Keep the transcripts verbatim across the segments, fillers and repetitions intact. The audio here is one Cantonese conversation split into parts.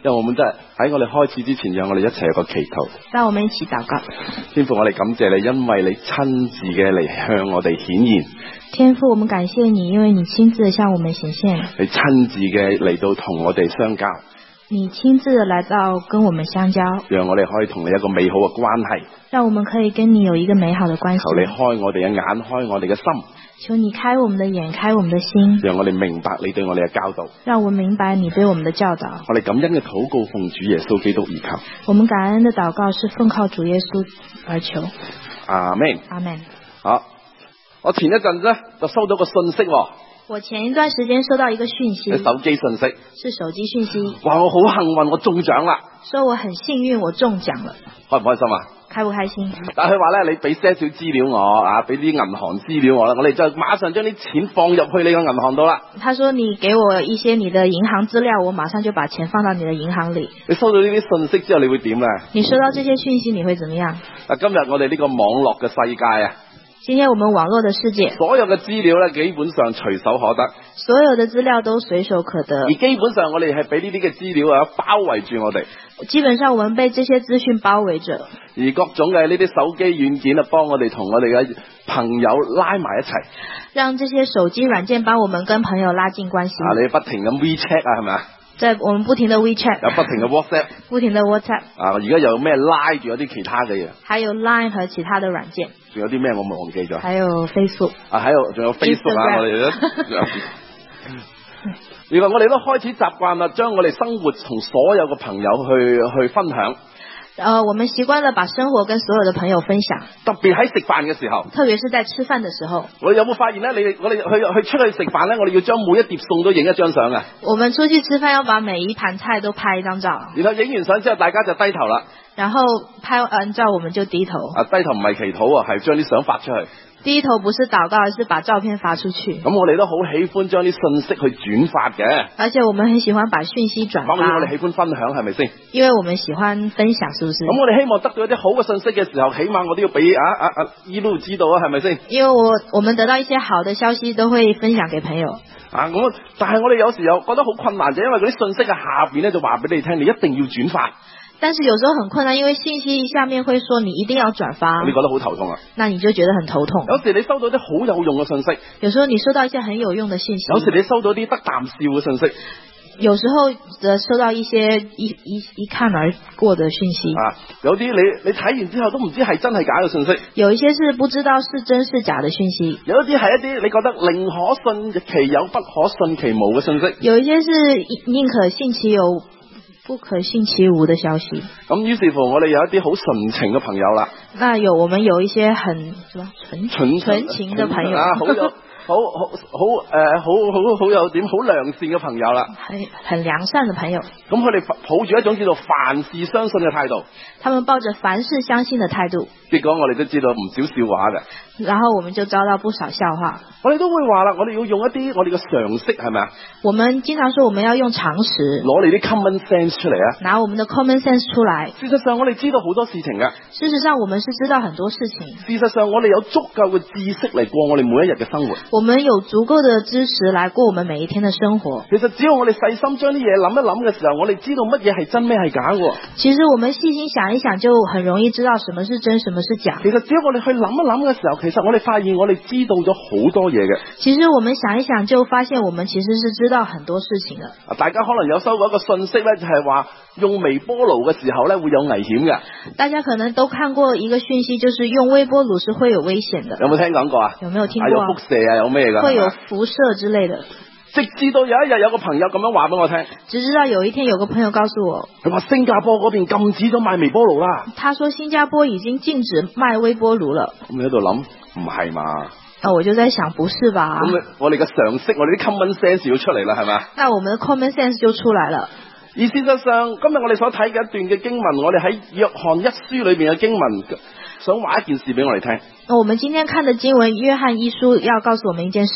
因為我們真係喺我哋開始之前，讓我哋一齊有個祈禱。 讓我們一起禱告。 天父，我哋感謝你，因為你親自嘅嚟向我哋顯現。 天父，我們感謝你，因為你親自地向我們顯現。 你親自嘅嚟到同我哋相交。 你親自地來到跟我們相交， 讓我哋可以同你一個美好嘅關係。 讓我們可以跟你有一個美好的關係。 求你開我哋嘅眼，開我哋嘅心。 求你開我們的眼，開我們的心。 讓我哋明白你對我哋嘅教導。 讓我們明白你對我們的教導。 我哋感恩嘅禱告奉主耶穌基督而求。 我們感恩的禱告是奉靠主耶穌而求。 阿們。 阿們。 好，我前一陣咧就收到個信息。 我前一段時間收到一個訊息， 手機信息， 是手機訊息， 話我好幸運，我中獎啦， 說我很幸運，我中獎了， 開唔開心啊？ 開唔開心？ 但係佢話咧，你俾些少資料我啊，俾啲銀行資料我啦，我哋就馬上將啲錢放入去你個銀行度啦。 他說你給我一些你的銀行資料，我馬上就把錢放到你的銀行裏。 你收到呢啲信息之後，你會點咧？ 你收到這些訊息，你會怎麼樣？ 啊，今日我哋呢個網絡嘅世界啊， 今天我們網絡的世界， 所有嘅資料咧，基本上隨手可得， 所有的資料都隨手可得， 而基本上我哋係俾呢啲嘅資料啊包圍住我哋。 基本上我們被這些資訊包圍着， 而各種嘅呢啲手機軟件啊，幫我哋同我哋嘅朋友拉埋一齊， 讓這些手機軟件幫我們跟朋友拉近關係。 啊，你不停咁 WeChat 啊，係咪啊？ 在我們不停的 WeChat， 有不停嘅 WhatsApp， 不停的 WhatsApp， 啊，而家有咩拉住有啲其他嘅嘢， 還有 Line 和其他的軟件， 仲有啲咩我忘記咗？ 還有 Facebook， 啊，還有仲有 Facebook 啊，我哋都。原來我哋都開始習慣啦，將我哋生活同所有嘅朋友去去分享。 呃，我們習慣了把生活跟所有的朋友分享， 特別喺食飯嘅時候， 特別是在吃飯的時候。 我哋有冇發現咧？你哋我哋去去出去食飯咧，我哋要將每一碟餸都影一張相啊！ 我們出去吃飯要把每一盤菜都拍一張照， 然後影完相之後，大家就低頭啦。 然後拍完照我們就低頭。 啊，低頭唔係祈禱啊，係將啲相發出去。 低頭不是禱告，而是把照片發出去。 咁我哋都好喜歡將啲信息去轉發嘅。 而且我們很喜歡把訊息轉發。 當然我哋喜歡分享，係咪先？ 因為我們喜歡分享，是不是？ 咁我哋希望得到一啲好嘅信息嘅時候，起碼我都要俾啊啊啊一路知道啊，係咪先？ 因為我我們得到一些好的消息，都會分享給朋友。 啊，咁但係我哋有時候覺得好困難，就因為嗰啲信息嘅下邊咧就話俾你聽，你一定要轉發。 但是有時候很困難，因為信息下面會說你一定要轉發， 你覺得好頭痛啊？ 那你就覺得很頭痛。 有時你收到啲好有用嘅信息， 有時候你收到一些很有用的信息， 有時你收到啲得啖笑嘅信息， 有時候則收到一些一一一看而過的訊息。 啊，有啲你你睇完之後都唔知係真係假嘅信息， 有一些是不知道是真是假的訊息， 有一啲係一啲你覺得寧可信其有不可信其無嘅信息， 有一些是寧可信其有不可信其無的消息。 咁於是乎我哋有一啲好純情嘅朋友啦。 那有我們有一些很什麼純純純情的朋友啊，好有好好好誒、呃，好好好有點好良善嘅朋友啦， 很很良善的朋友。 咁佢哋抱住一種叫做凡事相信嘅態度， 他們抱着凡事相信的態度。 結果我哋都知道唔少笑話嘅， 然後我們就遭到不少笑話。 我哋都會話啦，我哋要用一啲我哋嘅常識，係咪啊？ 我們經常說我們要用常識， 攞你啲 common sense 出嚟啊！ 拿我們的 common sense 出來。 事實上我哋知道好多事情噶。 事實上我們是知道很多事情。 事實上我哋有足夠嘅知識嚟過我哋每一日嘅生活。 我們有足夠的知識來過我們每一天的生活。 其實只要我哋細心將啲嘢諗一諗嘅時候，我哋知道乜嘢係真咩係假喎。 其實我們細心想一想，就很容易知道什麼是真，什麼是假。 其實只要我哋去諗一諗嘅時候，其實我哋發現我哋知道咗好多嘢嘅。 其實我們想一想，就發現我們其實是知道很多事情嘅。 大家可能有收過一個信息咧，就係話用微波爐嘅時候咧會有危險嘅。 大家可能都看過一個訊息，就是用微波爐是會有危險的。 有冇聽講過啊？ 有沒有聽過啊？ 有輻射啊，有咩噶？ 會有輻射之類的。 直至到有一日有個朋友咁樣話俾我聽， 只知道有一天有個朋友告訴我， 佢話新加坡嗰邊禁止咗賣微波爐啦。 他說新加坡已經禁止賣微波爐了。 咁你喺度諗，唔係嘛？ 啊，我就在想，不是吧？ 咁我哋嘅常識，我哋啲 common sense 要出嚟啦，係咪？ 那我們的 common sense 就出來了。 而事實上，今日我哋所睇嘅一段嘅經文，我哋喺約翰一書裏邊嘅經文，想話一件事俾我哋聽。 我們今天看的經文，約翰一書要告訴我們一件事。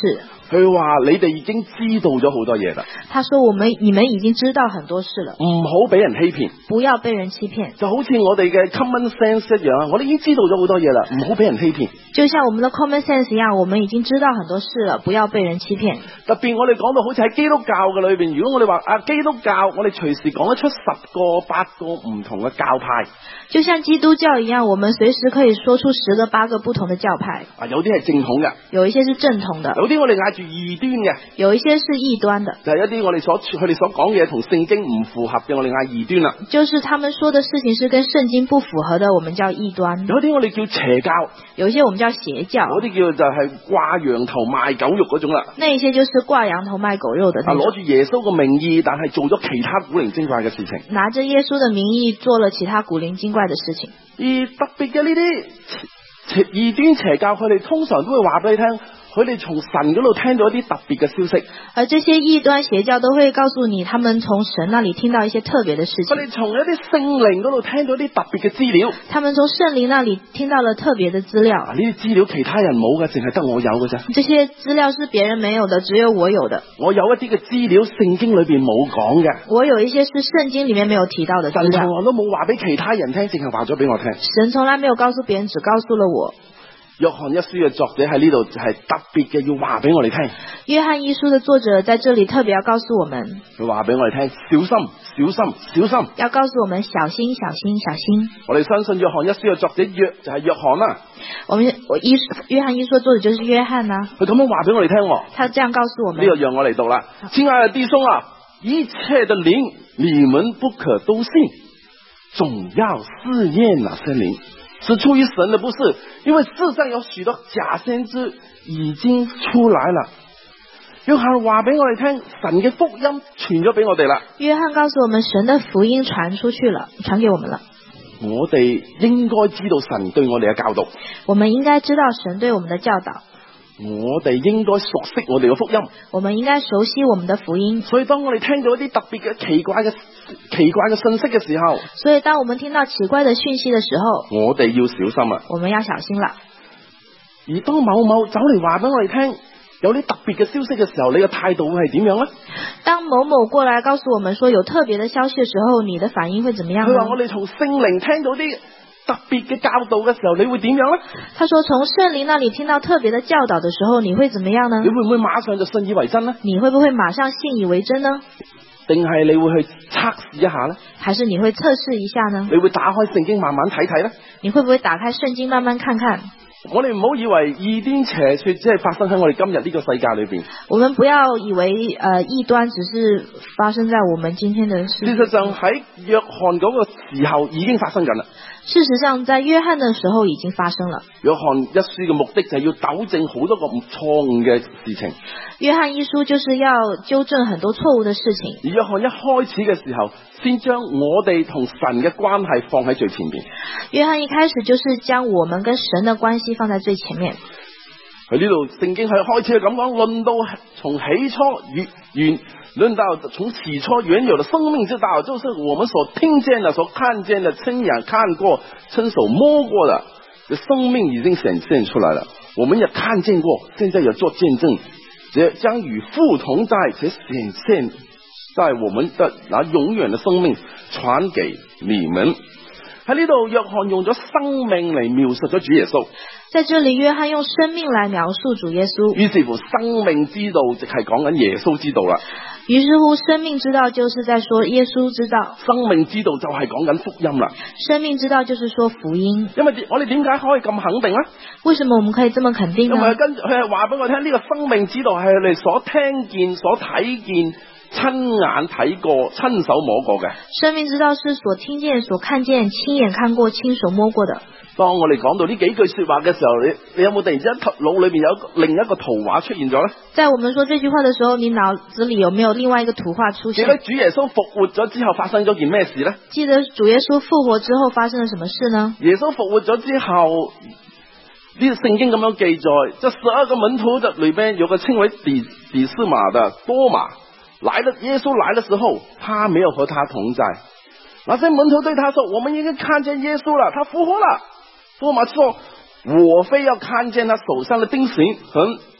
佢話你哋已經知道咗好多嘢啦， 他說我們你們已經知道很多事了， 唔好俾人欺騙， 不要被人欺騙。 就好似我哋嘅 common sense 一樣，我哋已經知道咗好多嘢啦，唔好俾人欺騙。 就像我們的 common sense 一樣，我們已經知道很多事了，不要被人欺騙。 特別我哋講到好似喺基督教嘅裏邊，如果我哋話啊基督教，我哋隨時講得出十個八個唔同嘅教派。 就像基督教一樣，我們隨時可以說出十個八個不同的教派。 啊，有啲係正統嘅， 有一些是正統的， 有啲我哋嗌住異端嘅， 有一些是異端的， 就係一啲我哋所佢哋所講嘅嘢同聖經唔符合嘅，我哋嗌異端啦。 就是他們說的事情是跟聖經不符合的，我們叫異端。 有啲我哋叫邪教， 有一些我們叫邪教， 嗰啲叫就係掛羊頭賣狗肉嗰種啦。 那一些就是掛羊頭賣狗肉的那種。 啊，攞住耶穌嘅名義，但係做咗其他古靈精怪嘅事情。 拿着耶穌的名義做了其他古靈精怪的事情。 而特別嘅呢啲邪異端邪教，佢哋通常都會話俾你聽，佢哋從神嗰度聽到一啲特別嘅消息。 而這些異端邪教都會告訴你，他們從神那裡聽到一些特別的事情。 佢哋從一啲聖靈嗰度聽到一啲特別嘅資料。 他們從聖靈那裡聽到了特別的資料。 啊，呢啲資料其他人冇嘅，淨係得我有嘅啫。 這些資料是別人沒有的，只有我有的。 我有一啲嘅資料，聖經裏邊冇講嘅。 我有一些是聖經裡面沒有提到的資料。 神從來都冇話俾其他人聽，淨係話咗俾我聽。 神從來沒有告訴別人，只告訴了我。 約翰一書嘅作者喺呢度係特別嘅，要話俾我哋聽。 約翰一書的作者在這裡特別要告訴我們， 佢話俾我哋聽，小心，小心，小心， 要告訴我們小心，小心，小心。 我哋相信約翰一書嘅作者約就係約翰啦。 我們我一約翰一書的作者就是約翰啦。 佢咁樣話俾我哋聽， 他這樣告訴我們。 呢個讓我嚟讀啦，親愛的弟兄啊，一切的靈你們不可都信，總要試驗那些靈是出於神的，不是，因為世上有許多假先知已經出來了。約翰話俾我哋聽，神嘅福音傳咗俾我哋啦。 約翰告訴我們，神的福音傳出去了，傳給我們了。 我哋應該知道神對我哋嘅教導。 我們應該知道神對我們的教導。 我哋應該熟悉我哋嘅福音。 我們應該熟悉我們的福音。 所以當我哋聽到一啲特別嘅奇怪嘅奇怪嘅信息嘅時候， 所以當我們聽到奇怪的訊息的時候， 我哋要小心啊！ 我們要小心啦。 而當某某走嚟話俾我哋聽有啲特別嘅消息嘅時候，你嘅態度會係點樣呢？ 當某某過來告訴我們說有特別的消息嘅時候，你的反應會怎麼樣呢？ 佢話我哋從聖靈聽到啲特別嘅教導嘅時候，你會點樣呢？ 他說從聖靈那裡聽到特別的教導的時候，你會怎麼樣呢？ 你會唔會馬上就信以為真呢？ 你會不會馬上信以為真呢？ 定係你會去測試一下呢？ 還是你會測試一下呢？ 你會打開聖經慢慢睇睇呢？ 你會不會打開聖經慢慢看看？ 我哋唔好以為異端邪說只係發生喺我哋今日呢個世界裏邊。 我們不要以為誒、呃、異端只是發生在我們今天的世界。 事實上喺約翰嗰個時候已經發生緊啦。 事實上在約翰的時候已經發生了。 約翰一書嘅目的就係要糾正好多個錯誤嘅事情。 約翰一書就是要糾正很多錯誤的事情。 而約翰一開始嘅時候，先將我哋同神嘅關係放喺最前面。 約翰一開始就是將我們跟神的關係放在最前面。 佢呢度聖經係開始係咁講，論到從起初原原論到從起初原有的生命之道，就是我們所聽見的、所看見的、親眼看過、親手摸過的，這生命已經顯現出來了。我們也看見過，現在也做見證，這將與父同在，且顯現在我們的那永遠的生命傳給你們。喺呢度，約翰用咗生命嚟描述咗主耶穌。 在這裏，約翰用生命來描述主耶穌。 於是乎，生命之道就係講緊耶穌之道啦。 於是乎，生命之道就是在說耶穌之道。 生命之道就係講緊福音啦。 生命之道就是說福音。 因為我哋點解可以咁肯定呢？ 為什麼我們可以這麼肯定呢？ 因為跟佢係話俾我聽，呢、這個生命之道係佢哋所聽見、所睇見、親眼睇過、親手摸過嘅。 生命之道是所聽見、所看見、親眼看過、親手摸過的。 當我哋講到呢幾句說話嘅時候，你你有冇突然之間腦裏邊有另一個圖畫出現咗呢？ 在我們說這句話的時候，你腦子裏有沒有另外一個圖畫出現？ 記得主耶穌復活咗之後發生咗件咩事呢？ 記得主耶穌復活之後發生了什麼事呢？ 耶穌復活咗之後，呢個聖經咁樣記載，這十二個門徒的裏邊有個稱為底底斯馬的多馬，來了耶穌來的時候，他沒有和他同在。那些門徒對他說：我們已經看見耶穌了，他復活了。多馬說：我非要看見他手上的釘痕和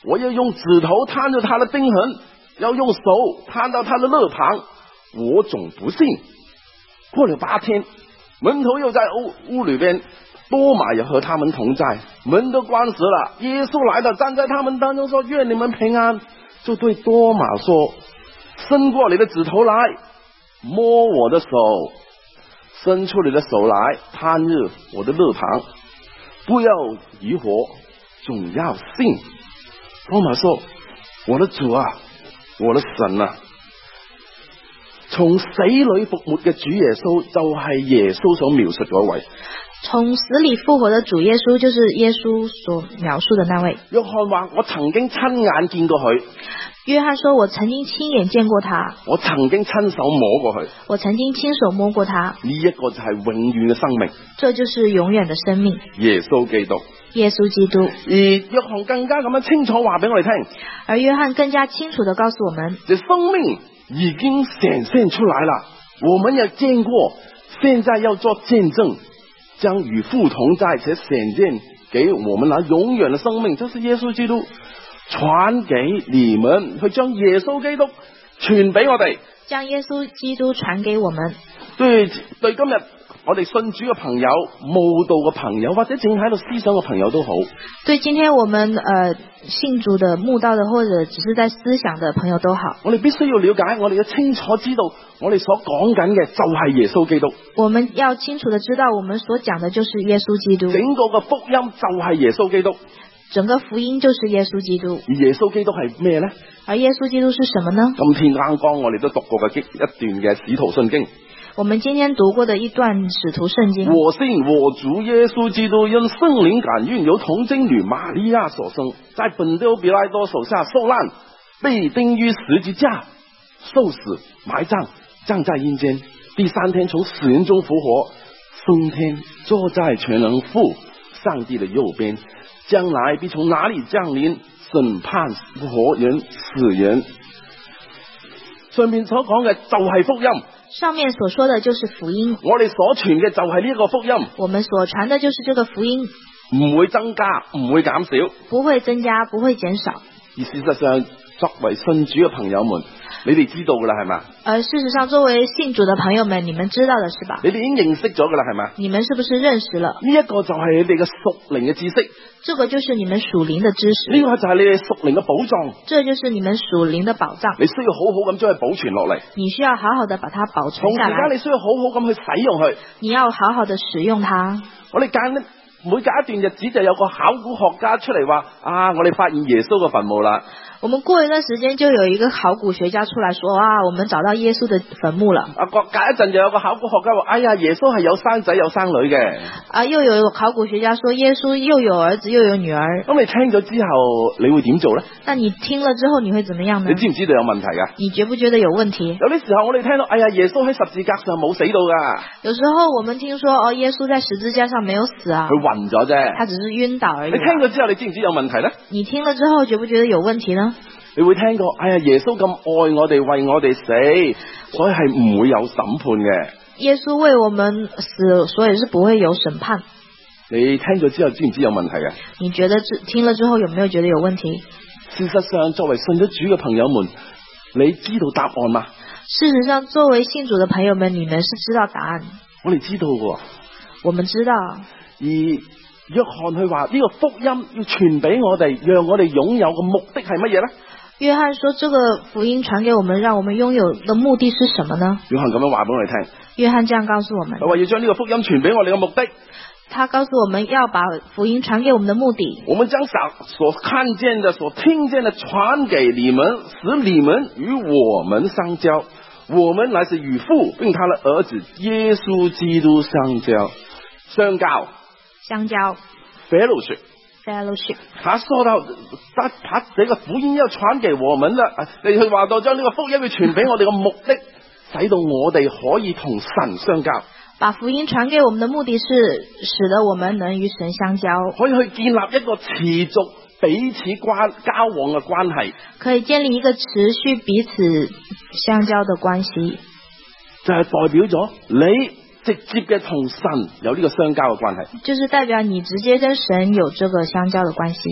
我要用指頭探着他的釘痕，要用手探到他的肋旁，我總不信。過了八天，門徒又在屋屋裏邊，多馬也和他們同在，門都關實了。耶穌來到，站在他們當中說：願你們平安。就對多馬說：伸過你的指頭來，摸我的手，伸出你的手來，探入我的肋旁，不要疑惑，總要信。多馬說：我的主啊，我的神啊！從死裏復活嘅主耶穌就係耶穌所描述嗰位。 從死裏復活的主耶穌就是耶穌所描述的那位。 約翰話：我曾經親眼見過佢。 約翰說：我曾經親眼見過他。 我曾經親手摸過佢。 我曾經親手摸過他。 呢一個就係永遠嘅生命。 這就是永遠的生命。 耶穌基督。 耶穌基督。 而約翰更加咁樣清楚話俾我哋聽。 而約翰更加清楚地告訴我們： 這生命已經顯現出來了，我們也見過，現在要做見證，將與父同在，且顯現給我們那永遠的生命，就是耶穌基督，傳給你們，去將耶穌基督傳俾我哋， 將耶穌基督傳給我們。對對，今日我哋信主嘅朋友、慕道嘅朋友，或者正喺度思想嘅朋友都好。 對，今天我們呃信主的、慕道的，或者只是在思想的朋友都好。 我哋必須要了解，我哋要清楚知道，我哋所講緊嘅就係耶穌基督。 我們要清楚的知道，我們所講的就是耶穌基督。 整個嘅福音就係耶穌基督。 整個福音就是耶穌基督。 而耶穌基督係咩呢？ 而耶穌基督是什麼呢？ 今天啱剛我哋都讀過嘅一段嘅使徒信經。 我們今天讀過的一段使徒聖經。 我信我主耶穌基督因聖靈感孕，由童貞女瑪利亞所生，在本丟彼拉多手下受難，被釘於十字架，受死，埋葬，葬在陰間，第三天從死人中復活，升天，坐在全能父上帝的右邊，將來必從哪裏降臨，審判活人死人。上面所講嘅就係福音。 上面所說的就是福音， 我哋所傳嘅就係呢一個福音， 我們所傳的就是這個福音， 唔會增加，唔會減少， 不會增加，不會減少。 而事實上，作為信主嘅朋友們，你哋知道噶啦，係嘛？ 而事實上，作為信主的朋友們，你們知道的是吧？ 你哋已經認識咗噶啦，係嘛？ 你們是不是認識了？ 呢一個就係你哋嘅屬靈嘅知識， 這個就是你們屬靈的知識。 呢個就係你哋屬靈嘅寶藏， 這就是你們屬靈的寶藏。 你需要好好咁將佢保存落嚟， 你需要好好的把它保存下來。 同時間你需要好好咁去使用佢， 你要好好的使用它。 我哋揀每隔一段日子就有個考古學家出嚟話：啊，我哋發現耶穌嘅墳墓啦。 我們過一段時間就有一個考古學家出來說：啊，我們找到耶穌的墳墓了。 啊，隔隔一陣就有個考古學家話：哎呀，耶穌係有生仔有生女嘅。 啊，又有一個考古學家說耶穌又有兒子又有女兒。 咁你聽咗之後，你會點做呢？ 那你聽了之後你會怎麼樣呢？ 你知唔知道有問題噶？ 你覺不覺得有問題？ 有啲時候我哋聽到：哎呀，耶穌喺十字架上冇死到噶。 有時候我們聽說哦，耶穌在十字架上沒有死啊， 佢暈咗啫， 他只是暈倒而已。 你聽咗之後，你知唔知有問題呢？ 你聽了之後，覺不覺得有問題呢？ 你會聽過：哎呀，耶穌咁愛我哋，為我哋死，所以係唔會有審判嘅。 耶穌為我們死，所以是不會有審判。 你聽咗之後，知唔知有問題啊？ 你覺得聽了之後有沒有覺得有問題？ 事實上，作為信咗主嘅朋友們，你知道答案嗎？ 事實上，作為信主的朋友們，你們是知道答案。 我哋知道嘅， 我們知道。 而約翰佢話呢個福音要傳俾我哋，讓我哋擁有嘅目的係乜嘢呢？ 約翰說：這個福音傳給我們，讓我們擁有的目的是什麼呢？ 約翰咁樣話俾我哋聽。 約翰這樣告訴我們， 佢話要將呢個福音傳俾我哋嘅目的。 他告訴我們要把福音傳給我們的目的。 我們將所看見的、所聽見的傳給你們，使你們與我們相交。我們乃是與父並他的兒子耶穌基督相交。相交。 相交。 Fellowship。 Fellowship。 他說到，他他這個福音要傳給我們的，你去話到將呢個福音要傳俾我哋嘅目的，使到我哋可以同神相交。 把福音傳給我們的目的是使得我們能與神相交， 可以去建立一個持續彼此關交往嘅關係， 可以建立一個持續彼此相交的關係， 就係代表咗你直接嘅同神有呢個相交嘅關係， 就是代表你直接跟神有這個相交的關係。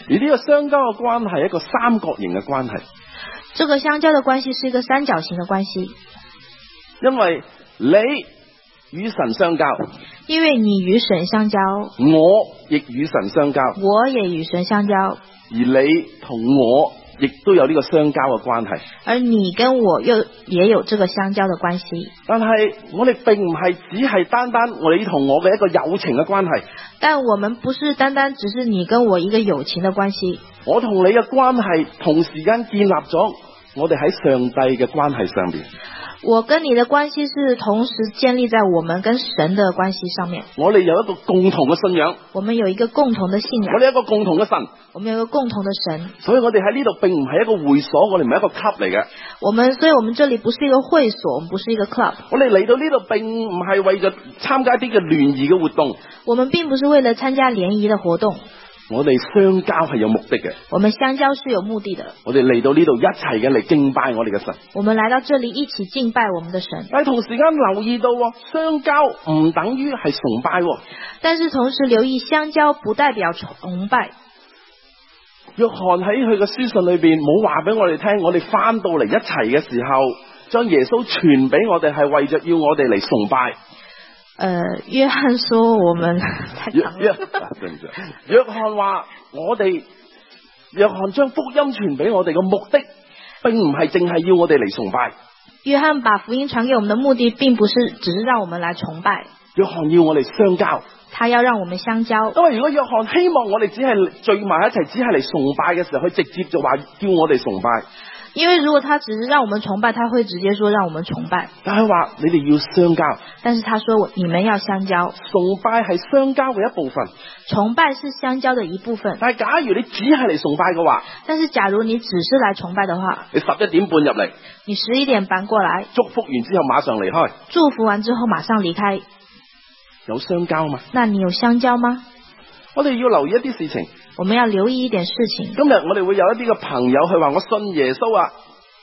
而呢個相交嘅關係係一個三角形嘅關係， 這個相交的關係是一個三角形的關係， 因為你與神相交， 因為你與神相交， 我亦與神相交， 我也與神相交， 而你同我亦都有呢個相交嘅關係， 而你跟我又也有這個相交的關係。 但係我哋並唔係只係單單我你同我嘅一個友情嘅關係， 但我們不是單單只是你跟我一個友情的關係， 我同你嘅關係同時間建立咗我哋喺上帝嘅關係上邊。 我跟你的關係是同時建立在我們跟神的關係上面。 我哋有一個共同嘅信仰， 我們有一個共同的信仰， 我哋有一個共同嘅神， 我們有一個共同的神。 所以我哋喺呢度並唔係一個會所，我哋唔係一個 club 嚟嘅。 我們所以我們這裏不是一個會所，我們不是一個 club。 我哋嚟到呢度並唔係為咗參加啲嘅聯誼嘅活動， 我們並不是為了參加聯誼的活動。 我哋相交係有目的嘅， 我們相交是有目的的。 我哋嚟到呢度一齊嘅嚟敬拜我哋嘅神。 我們來到這裏一起敬拜我們的神。 但係同時間留意到，相交唔等於係崇拜。 但是同時留意，相交不代表崇拜。 約翰喺佢嘅書信裏邊冇話俾我哋聽，我哋翻到嚟一齊嘅時候，將耶穌傳俾我哋係為着要我哋嚟崇拜。 呃，約翰說我們約約約翰話我哋，約翰將福音傳俾我哋嘅目的，並唔係淨係要我哋嚟崇拜。 約翰把福音傳給我們的目的，並不是只是讓我們來崇拜。 約翰要我哋相交， 他要讓我們相交。 因為如果約翰希望我哋只係聚埋一齊，只係嚟崇拜嘅時候，佢直接就話叫我哋崇拜。 因為如果他只是讓我們崇拜，他會直接說讓我們崇拜。 但係話你哋要相交， 但是他說你們要相交。 崇拜係相交嘅一部分， 崇拜是相交的一部分。 但係假如你只係嚟崇拜嘅話， 但是假如你只是來崇拜的話， 你十一點半入嚟， 你十一點半過來， 祝福完之後馬上離開， 祝福完之後馬上離開， 有相交嗎？ 那你有相交嗎？ 我哋要留意一啲事情。 我們要留意一點事情。 今日我哋會有一啲嘅朋友去話我信耶穌啊。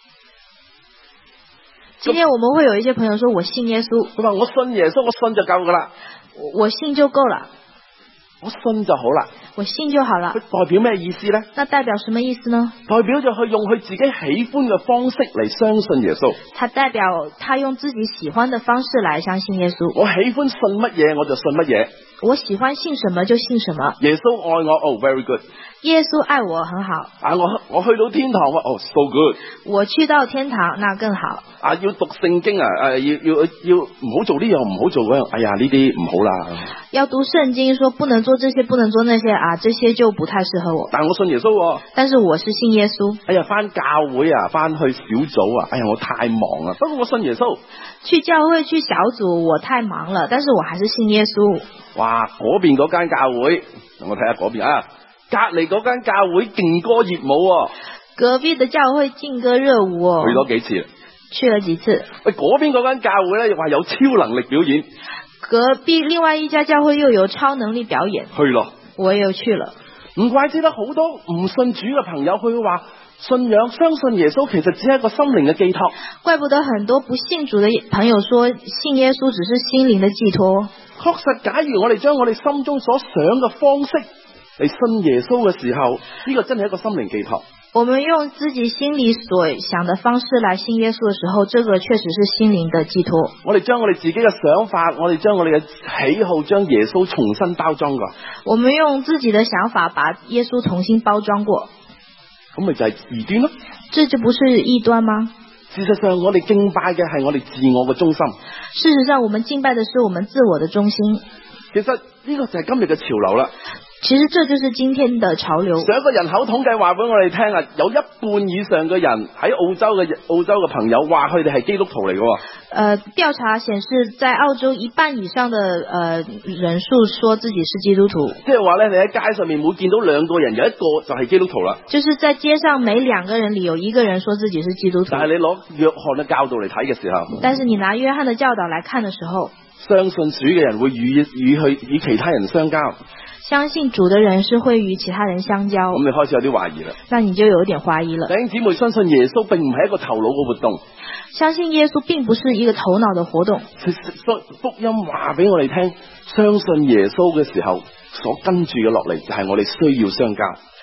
今天我們會有一些朋友說我信耶穌， 佢話我信耶穌，我信就夠噶啦， 我信就夠了， 我信就好啦， 我信就好了。 佢代表咩意思呢？ 那代表什麼意思呢？ 代表就去用佢自己喜歡嘅方式嚟相信耶穌。 他代表他用自己喜歡的方式來相信耶穌。 我喜歡信乜嘢我就信乜嘢。 我喜歡信什麼就信什麼。 耶穌愛我，哦、oh, very good。 耶穌愛我很好。 啊，我我去到天堂，哦、oh, so good。 我去到天堂，那更好。 啊，要讀聖經啊，誒、啊，要要要唔好做呢樣，唔好做嗰樣。哎呀，呢啲唔好啦。 要讀聖經，說不能做這些，不能做那些啊，這些就不太適合我。 但我信耶穌、哦。 但是我是信耶穌。 哎呀，翻教會啊，翻去小組啊，哎呀，我太忙啦。不過我信耶穌。 去教會去小組，我太忙了，但是我還是信耶穌。哇， 嗰邊嗰間教會，我睇下嗰邊啊，隔籬嗰間教會勁歌熱舞、哦。 隔壁的教會勁歌熱舞哦。 去多幾次。 去了幾次。 喂，嗰邊嗰間教會咧，又話有超能力表演。 隔壁另外一家教會又有超能力表演。 去咯。 我又去了。唔怪之得好多唔信主嘅朋友佢會話。信仰相信耶穌其實只係一個心靈嘅寄託， 怪不得很多不信主的朋友說信耶穌只是心靈的寄託。 確實，假如我哋將我哋心中所想嘅方式嚟信耶穌嘅時候，呢個真係一個心靈寄託。 我們用自己心裏所想的方式來信耶穌的時候，這個確實是心靈的寄託。 我哋將我哋自己嘅想法，我哋將我哋嘅喜好，將耶穌重新包裝過。 我們用自己的想法把耶穌重新包裝過。 咁咪就係異端咯？ 這就不是異端嗎？ 事實上，我哋敬拜嘅係我哋自我嘅中心。 事實上，我們敬拜的是我們自我的中心。 其實呢個就係今日嘅潮流啦。 其實這就是今天的潮流。 上一個人口統計話俾我哋聽啊，有一半以上嘅人喺澳洲嘅澳洲嘅朋友話佢哋係基督徒嚟嘅。 呃，調查顯示，在澳洲一半以上的呃人數說自己是基督徒。 即係話咧，你喺街上面每見到兩個人，有一個就係基督徒啦。 就是在街上每兩個人裏有一個人說自己是基督徒。 但係你攞約翰嘅教導嚟睇嘅時候， 但是你拿約翰的教導來看的時候， 相信主嘅人會與與去與其他人相交。 相信主的人是會與其他人相交。 咁你開始有啲懷疑啦。 那你就有點懷疑了。 弟兄姊妹，相信耶穌並唔係一個頭腦嘅活動。 相信耶穌並不是一個頭腦的活動。 福音話俾我哋聽，相信耶穌嘅時候，所跟住嘅落嚟就係我哋需要相交。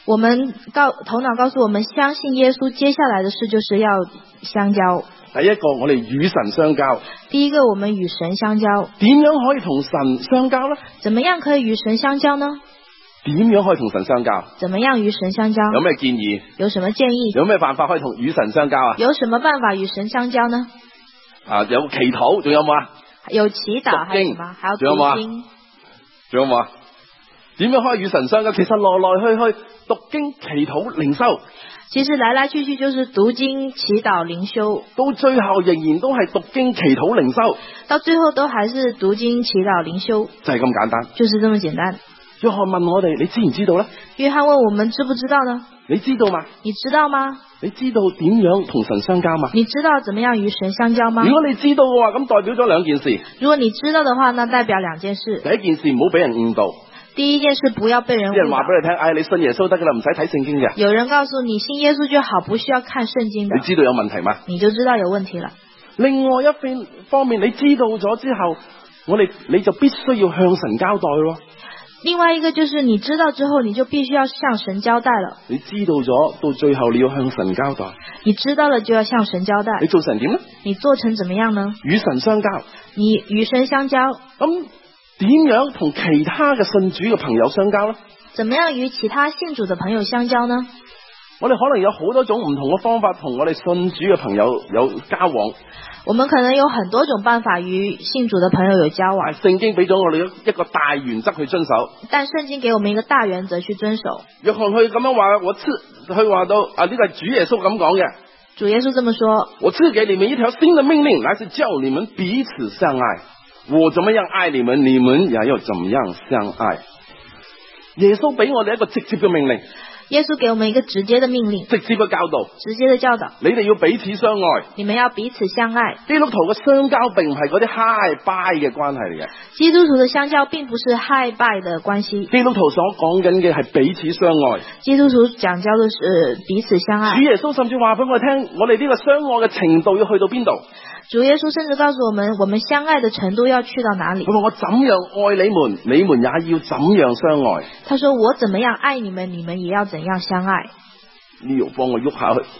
我們告頭腦告訴我們，相信耶穌，接下來的事就是要相交。 第一個，我哋與神相交。 第一個，我們與神相交。 點樣可以同神相交呢？ 怎麼樣可以與神相交呢？ 點樣可以同神相交？ 怎麼樣與神相交？ 有咩建議？ 有什麼建議？ 有咩辦法可以同與神相交啊？ 有什麼辦法與神相交呢？ 啊，有祈禱，仲有冇啊？ 有祈禱，還有什麼？還有讀經， 仲有冇啊？點樣可以與神相交？其實來來去去讀經、祈禱、靈修， 其實來來去去就是讀經、祈禱、靈修， 到最後仍然都係讀經、祈禱、靈修， 到最後都還是讀經、祈禱、靈修， 就係咁簡單， 就是這麼簡單。 約翰問我哋，你知唔知道呢？ 約翰問我們知不知道呢？ 你知道嗎？ 你知道嗎？ 你知道點樣同神相交嗎？ 你知道怎麼樣與神相交嗎？ 如果你知道嘅話，咁代表咗兩件事。 如果你知道的話，那代表兩件事。 第一件事，唔好俾人誤導。 第一件事，不要被人誤導。 啲人話俾你聽，哎，你信耶穌得噶啦，唔使睇聖經嘅。 有人告訴你信耶穌就好，不需要看聖經的。 你知道有問題嗎？ 你就知道有問題了。 另外一方方面，你知道咗之後，我哋你就必須要向神交代咯。 另外一個就是你知道之後，你就必須要向神交代了。 你知道咗，到最後你要向神交代。 你知道了就要向神交代。 你做成點呢？ 你做成怎麼樣呢？ 與神相交。 你與神相交。 咁點樣同其他嘅信主嘅朋友相交呢？ 怎麼樣與其他信主嘅朋友相交呢？ 我哋可能有好多種唔同嘅方法同我哋信主嘅朋友有交往。 我們可能有很多種辦法與信主的朋友有交往。 聖經俾咗我哋一個大原則去遵守。 但聖經給我們一個大原則去遵守。 約翰佢咁樣話，我賜佢話到啊，呢個係主耶穌咁講嘅。 主耶穌這麼說： 我賜給你們一條新的命令，乃是叫你們彼此相愛。我怎麼樣愛你們，你們也要怎麼樣相愛。耶穌俾我哋一個直接嘅命令。 耶穌給我們一個直接的命令， 直接嘅教導， 直接的教導， 你哋要彼此相愛， 你們要彼此相愛。 基督徒嘅相交並唔係嗰啲 hi bye 嘅關係嚟嘅， 基督徒的相交並不是 hi bye 的關係。 基督徒所講緊嘅係彼此相愛， 基督徒講交的是彼此相愛。 主耶穌甚至話俾我哋聽，我哋呢個相愛嘅程度要去到邊度？ 主耶穌甚至告訴我們，我們相愛的程度要去到哪裏？ 佢話我怎樣愛你們，你們也要怎樣相愛。 他說我怎麼樣愛你們，你們也要怎樣相愛。 呢度幫我喐下去。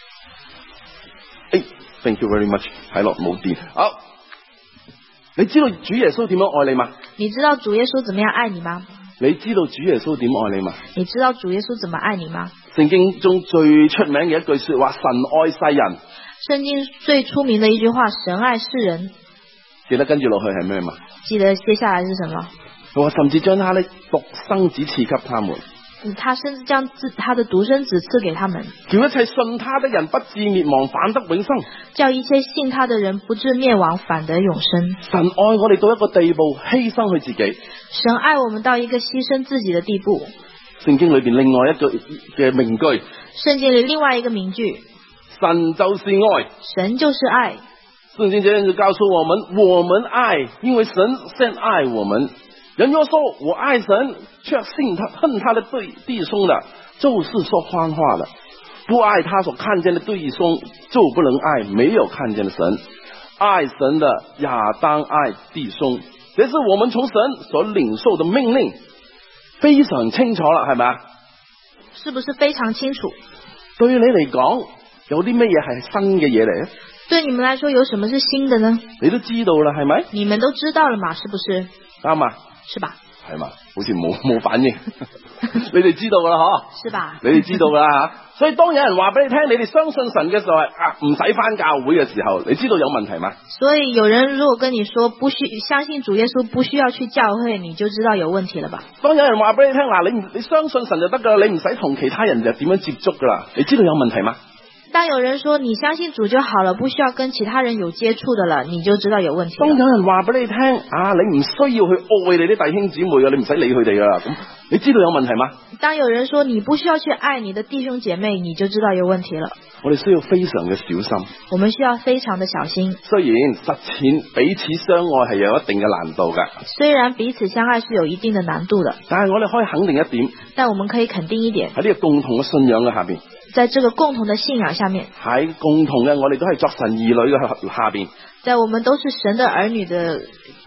誒 ，thank you very much。睇落冇電。好，你知道主耶穌點樣愛你嗎？ 你知道主耶穌怎麼樣愛你嗎？ 你知道主耶穌點愛你嗎？ 你知道主耶穌怎麼愛你嗎？ 聖經中最出名嘅一句說話，神愛世人。 聖經最出名的一句話，神愛世人。 記得跟住落去係咩嘛？ 記得接下來是什麼？ 佢話甚至將他的獨生子賜給他們。 他甚至將自他的獨生子賜給他們， 叫一切信他的人不至滅亡，反得永生。 叫一切信他的人不至滅亡，反得永生。 神愛我哋到一個地步，犧牲佢自己。 神愛我們到一個犧牲自己的地步。 聖經裏邊另外一句嘅名句， 聖經裏另外一個名句， 神就是愛， 神就是愛。 聖經這樣就告訴我們，我們愛，因為神先愛我們。人若說我愛神，卻信他恨他的對弟兄的，就是說謊話的。不愛他所看見的弟兄，就不能愛沒有看見的神。愛神的也當愛弟兄，這是我們從神所領受的命令，非常清楚啦，係咪啊？ 是不是非常清楚？ 對你嚟講，有啲乜嘢係新嘅嘢嚟咧？ 對你們來說，有什麼是新的呢？ 你都知道啦，係咪？ 你們都知道了嘛？是不是？ 啱啊。 是吧？ 係嘛？好似冇冇反應。你哋知道噶啦，嗬？ 是吧？ 你哋知道噶啦吓。所以當有人話俾你聽，你哋相信神嘅時候，啊，唔使翻教會嘅時候，你知道有問題嗎？ 所以有人如果跟你說不需相信主耶穌，不需要去教會，你就知道有問題了吧？ 當有人話俾你聽，嗱，你你相信神就得噶啦，你唔使同其他人就點樣接觸噶啦，你知道有問題嗎？ 當有人說你相信主就好了，不需要跟其他人有接觸的了，你就知道有問題了。 當有人話俾你聽，啊，你唔需要去愛你啲弟兄姊妹嘅，你唔使理佢哋噶啦，咁你知道有問題嗎？當有人說你不需要去愛你的弟兄姐妹，你就知道有問題了。我哋需要非常嘅小心。我們需要非常的小心。雖然實踐彼此相愛係有一定嘅難度噶。雖然彼此相愛是有一定的難度的，但係我哋可以肯定一點。但我們可以肯定一點，喺呢個共同嘅信仰嘅下邊。在這個共同的信仰下面，喺共同嘅我哋都係作神兒女嘅下邊，在我們都是神的兒女的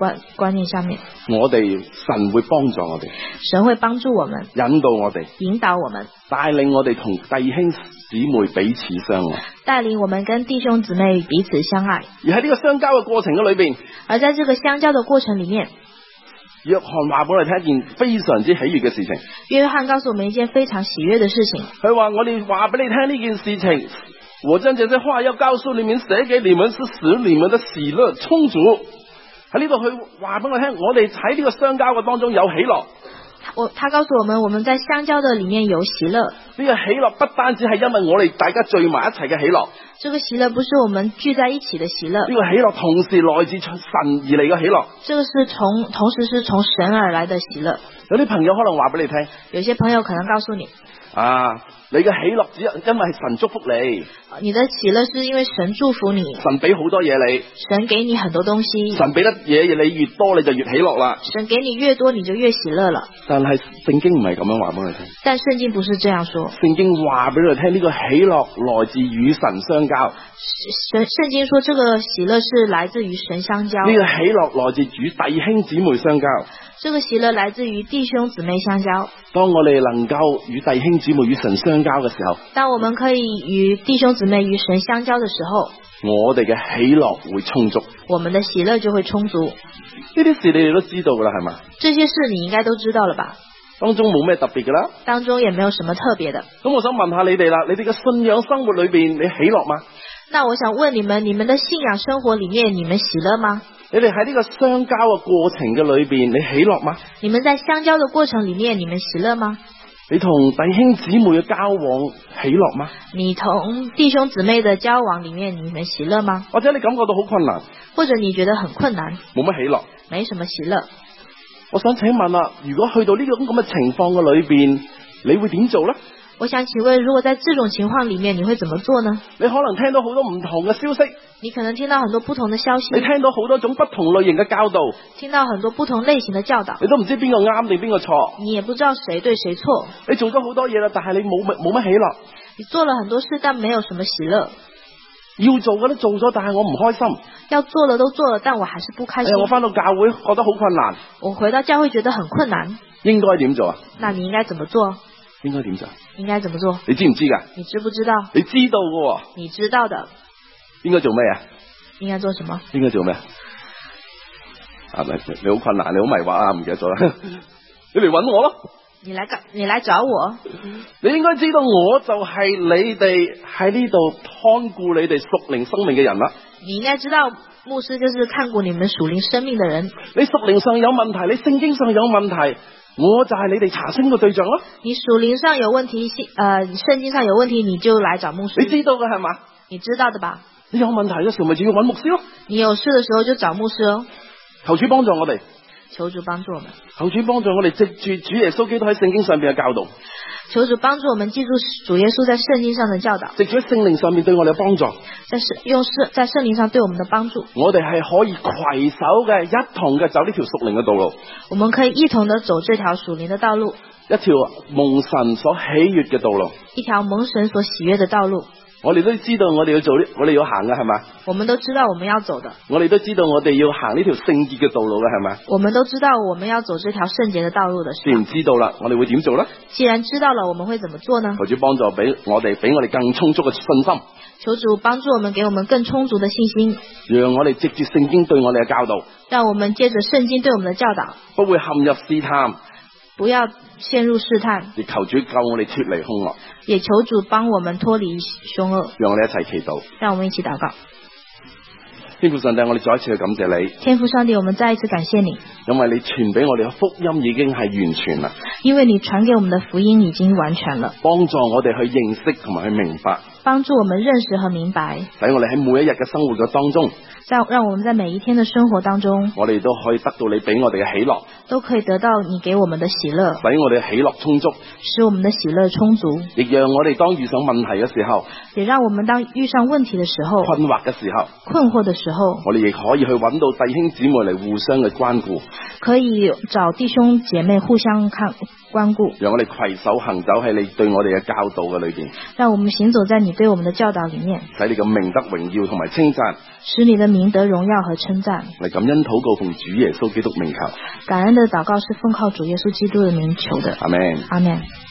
觀觀念上面， 我哋神會幫助我哋， 神會幫助我們， 引導我哋， 引導我們， 帶領我哋同弟兄姊妹彼此相愛， 帶領我們跟弟兄姊妹彼此相愛。 而喺呢個相交嘅過程嘅裏邊， 而在這個相交的過程裡面， 約翰話俾我哋聽一件非常之喜悅嘅事情。 約翰告訴我們一件非常喜悅的事情。 佢話我哋話俾你聽呢件事情，我將這些話要告訴你們，寫給你們，是使你們的喜樂充足。喺呢度佢話俾我聽，我哋喺呢個相交嘅當中有喜樂。 我他告訴我們，我們在相交的裡面有喜樂。 呢個喜樂不單止係因為我哋大家聚埋一齊嘅喜樂， 這個喜樂不是我們聚在一起的喜樂， 呢個喜樂同時來自從神而嚟嘅喜樂。 這個是從同時是從神而來的喜樂。 有啲朋友可能話俾你聽， 有些朋友可能告訴你， 啊，你嘅喜樂只因為係神祝福你， 你的喜樂是因為神祝福你， 神俾好多嘢你， 神給你很多東西， 神俾得嘢你越多你就越喜樂啦。 神給你越多你就越喜樂了。 但係聖經唔係咁樣話俾你聽， 但聖經不是這樣說。 聖經話俾你聽，呢個喜樂來自與神相交。 神聖經說這個喜樂是來自於神相交， 呢個喜樂來自與弟兄姊妹相交。 這個喜樂來自於弟兄姊妹相交。 當我哋能夠與弟兄姊妹與神相交嘅時候， 當我們可以與弟兄姊妹與神相交的時候， 我哋嘅喜樂會充足， 我們的喜樂就會充足。 呢啲事你哋都知道噶啦，係嘛？ 這些事你應該都知道了吧？ 當中冇咩特別噶啦， 當中也沒有什麼特別的。 咁我想問下你哋啦，你哋嘅信仰生活裏邊，你喜樂嗎？ 那我想問你們，你們的信仰生活裡面，你們喜樂嗎？ 你哋喺呢個相交嘅過程嘅裏邊，你喜樂嗎？ 你們在相交的過程裡面，你們喜樂嗎？ 你同弟兄姊妹嘅交往喜樂嗎？ 你同弟兄姊妹的交往裡面，你們喜樂嗎？ 或者你感覺到好困難， 或者你覺得很困難， 冇乜喜樂， 沒什麼喜樂。 我想請問啦，如果去到呢種咁嘅情況嘅裏邊，你會點做呢？ 我想請問，如果在這種情況裡面，你會怎麼做呢？ 你可能聽到好多唔同嘅消息， 你可能聽到很多不同的消息， 你聽到好多種不同類型嘅教導， 聽到很多不同類型的教導， 你都唔知邊個啱定邊個錯， 你也不知道誰對誰錯。 你做咗好多嘢啦，但係你冇乜冇乜喜樂。 你做了很多事，但沒有什麼喜樂。 要做嘅都做咗，但係我唔開心。 要做了都做了，但我還是不開心。 哎、我翻到教會覺得好困難。 我回到教會覺得很困難。 應該點做啊？ 那你應該怎麼做？ 應該點做？ 應該怎麼做？ 你知唔知噶？ 你知不知道？ 你知道嘅。 你知道的。 應該做咩啊？ 應該做什麼？ 應該做咩？啊，你好困難，你好迷惑啊，唔記得咗啦。你嚟搵我咯。 你來你來找我。 你應該知道，我就係你哋喺呢度看顧你哋屬靈生命嘅人啦。 你應該知道，牧師就是看顧你們屬靈生命的人。 你屬靈上有問題，你聖經上有問題，我就係你哋查詢嘅對象咯。 你屬靈上有問題，呃，聖經上有問題，你就來找牧師。 你知道嘅係嘛？ 你知道的吧？ 你有問題嘅時候，咪就要揾牧師咯。 你有事的時候就找牧師哦。 求主幫助我哋。 求主幫助我們。 求主幫助我哋，藉住主耶穌基督喺聖經上邊嘅教導。 求主幫助我們記住主耶穌在聖經上的教導。 藉住喺聖靈上面對我哋嘅幫助。 在聖用聖在聖靈上對我們的幫助。 我哋係可以攜手嘅，一同嘅走呢條屬靈嘅道路。 我們可以一同的走這條屬靈的道路。 一條蒙神所喜悅嘅道路。 一條蒙神所喜悅的道路。 我哋都知道我哋要做呢，我哋要行嘅係嘛？ 我們都知道我們要走的。 我哋都知道我哋要行呢條聖潔嘅道路嘅係咪？ 我們都知道我們要走這條聖潔的道路的。 既然知道啦，我哋會點做呢？ 既然知道了，我們會怎麼做呢？ 求主幫助俾我哋，俾我哋更充足嘅信心。 求主幫助我們，給我們更充足的信心。 讓我哋藉住聖經對我哋嘅教導。 讓我們借着聖經對我們的教導， 不會陷入試探。 不要陷入試探。 亦求主救我哋脫離兇惡。 也求主幫我們脫離兇惡。 讓我哋一齊祈禱。 讓我們一起禱告。 天父上帝，我哋再一次去感謝你。 天父上帝，我們再一次感謝你。 因為你傳俾我哋嘅福音已經係完全啦。因為你傳給我們的福音已經完全了。 幫助我哋去認識同埋去明白。 幫助我們認識和明白。 使我哋喺每一日嘅生活嘅當中。 在讓我們在每一天的生活當中， 我哋都可以得到你俾我哋嘅喜樂。 都可以得到你給我們的喜樂。 使我哋喜樂充足。 使我們的喜樂充足。 亦讓我哋當遇上問題嘅時候， 也讓我們當遇上問題的時候， 困惑嘅時候， 困惑的時候， 我哋亦可以去揾到弟兄姊妹嚟互相嘅關顧。 可以找弟兄姐妹互相看關顧。 讓我哋攜手行走喺你對我哋嘅教導嘅裏邊， 讓我們行走在你對我們的教導裏面， 使你嘅名得榮耀同埋稱讚， 使你的名得榮耀和稱讚。 嚟感恩禱告奉主耶穌基督名求， 感恩的禱告是奉靠主耶穌基督的名求的。 阿們。 阿們。